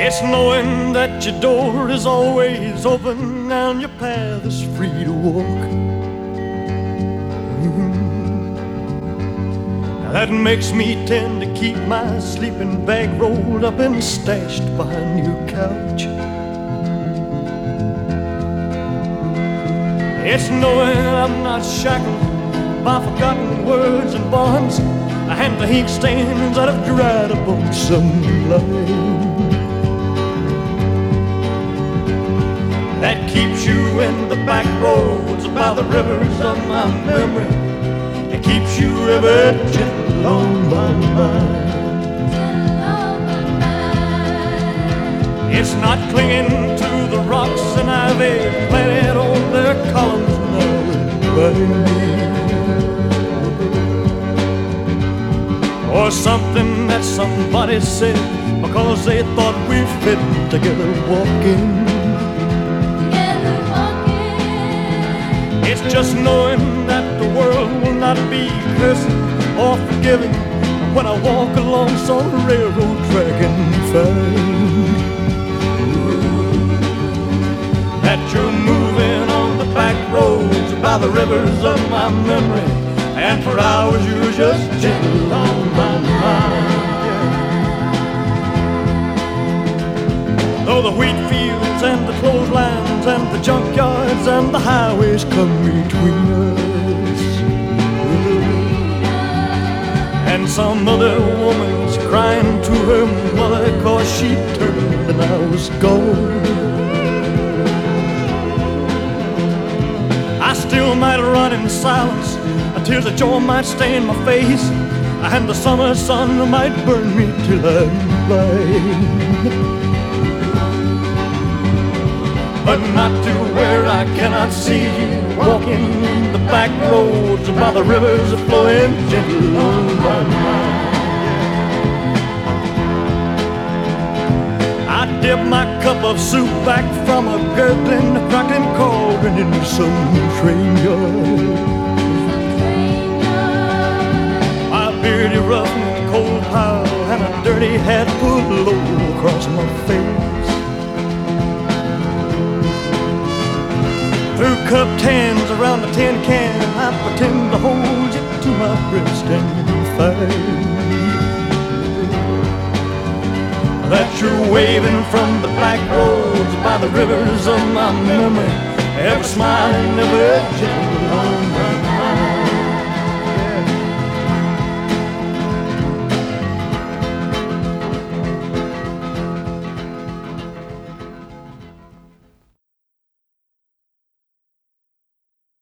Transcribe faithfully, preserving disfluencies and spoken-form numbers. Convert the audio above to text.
It's knowing that your door is always open and your path is free to walk. Mm-hmm. Now that makes me tend to keep my sleeping bag rolled up and stashed behind your couch. It's knowing I'm not shackled by forgotten words and bonds, and the ink stains that have dried up on some line. That keeps you in the back roads by the rivers of my memory. It keeps you ever gentle on my mind. It's not clinging to the rocks and ivy planted on their columns now by me, or something that somebody said because they thought we fit together walking. It's just knowing that the world will not be cursing or forgiving when I walk along some railroad track and find that you're moving on the back roads by the rivers of my memory, and for hours you're just gentle on my mind. Though the wheat fields and the clotheslines and the junkyards and the highways come between us, and some other woman's crying to her mother 'cause she turned and I was gone, I still might run in silence. Tears of joy might stain my face, and the summer sun might burn me till I'm blind, but not to where I cannot see you walking the back roads by the rivers flowing gentle on my mind. I dip my cup of soup back from a gurgling, crackling cauldron in some train yard. My beardy roughneck coal pile and a dirty hat pulled low across my face. Through cupped hands around a tin can, I pretend to hold you to my breast and find that you're waving from the back roads by the rivers of my memory, ever smiling, ever gentle on my mind.